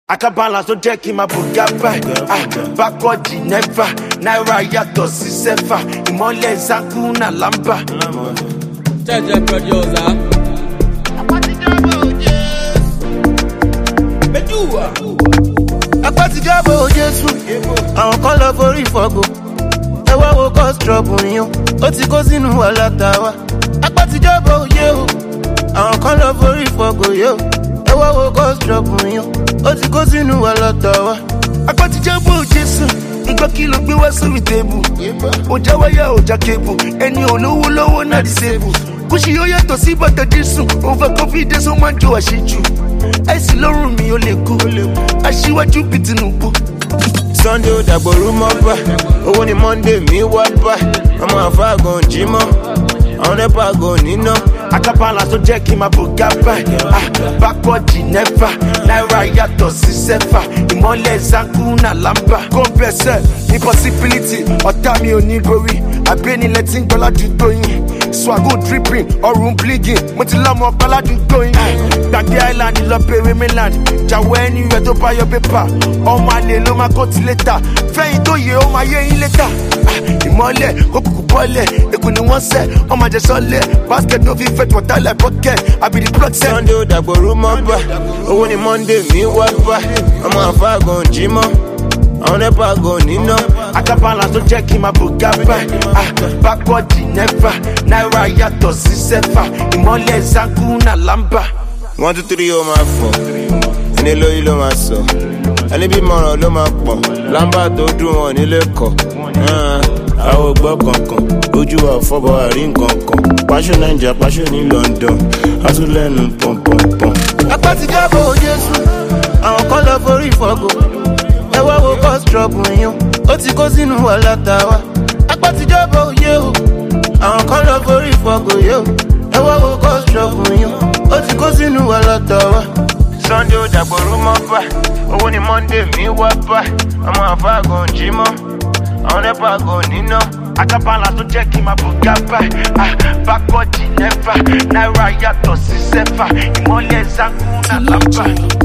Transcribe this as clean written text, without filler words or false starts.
Akabala tó jẹ́ kí n máa bògá báyìí. Backward never, náírà yàtọ̀ sí sẹ́fà. Ìmọ̀lẹ̀ Zakuna Lamba. Jẹ́jẹ́ producer. Apátijọ́bọ̀ Jésù, àwọn kan lọ forí fọ́gbò. Ẹ wá wo cause trouble yín, ó ti kó sínú wàhálà tàwa. Apátijọ́bọ̀ òye o, àwọn kan lọ forí fọ́gbò yó. Ẹ wá wo cause trouble yín, ó ti kó sínú wàhálà tàwa. Apátijọ́bọ̀ Jésù, ìgbà kí ló gbé wá sórí tébù. Ó já wáyà ó já kébù, ẹni olówó lọ́wọ́ náà disable. Kùsì yóò yàtọ̀ sí bàtà Jésù, overconfidence ó máa ń jó àṣejù. Àìsí lọ́rùn mi ó lè kú, aṣíwájú bí Tinubu. Sunday ó dàgbòrú mọ́ bá, owó ni Monday mi wá bá. Ọmọ àfáàgùn jí mọ́, àwọn nẹ́pà gò níná. Akabala tó jẹ́ kí n máa bògá báyìí. Backward never, náírà yàtọ̀ sí sẹ́fà. Ìmọ̀lẹ̀ Zakuna Lamba. Kọ́ńpẹ́sẹ̀ impossibility, ọ̀tá mi ò ní gorí. Àbẹ́nilẹ̀ tí ń gbọ́ ládùúgbò yín. Swago dripping, ọrùn bleeding. Mo ti lọ́mọ ọgbà ládùúgbò yín. Gbàgbé island lọ bèrè mainland. Jàwọ́ ẹni rẹ̀ tó bá yọ pépà. Ọmọ àlè ló máa kó ti létà. Fẹ́yìn tó yẹ ó máa yé yín létà. Ìmọ̀lẹ̀ kókùkù bọ́lẹ̀. Èkó ni wọ́n sẹ́, ọmọ àjẹsọ́lẹ̀. Basket no fit fetch water like bucket. I be the plug set. Sunday ó dàgbòrú mọ́ bá, owó ni Monday mi wá bá. Ọmọ àfáàgùn jí mọ́, àwọn nẹ́pà gò níná. Akabala tó jẹ́ kí n máa bògá báyìí. Backward never, náírà yàtọ̀ sí sẹ́fà. Ìmọ̀lẹ̀ Zakuna Lamba. 1, 2, 3 ó máa fọ̀, ẹni lóyún ló máa sọ, ẹni bí mọ̀ràn ló máa pọ̀, lámbà tó dùn wọn nílé kọ̀. Àwọn ògbọ́ kankan, ojú wa fọ́bọ̀ àrí nkankan, pàṣẹ Naija pàṣẹ ní London, a tún lẹ́nu pọ̀npọ̀npọ̀n. Apátijọ́bọ̀ Jésù, àwọn kan lọ forí fọ́gbò, ẹ wá wo cause trouble yín, ó ti kó sínú wàhálà tàwa. Apátijọ́bọ̀ òye o, àwọn kan lọ forí fọ́gbò yó, ẹ wá wo cause trouble yín, ó ti kó sínú wàhálà tàwa. Sunday ó dàgbòrú mọ́ bá, owó ni Monday mi wá bá. Ọmọ àfáàgùn jí mọ́, àwọn nẹ́pà gò níná. Akabala tó jẹ́ kí n máa bògá báyìí. Backward never, náírà yàtọ̀ sí sẹ́fà. Ìmọ̀lẹ̀ Zakuna Lamba.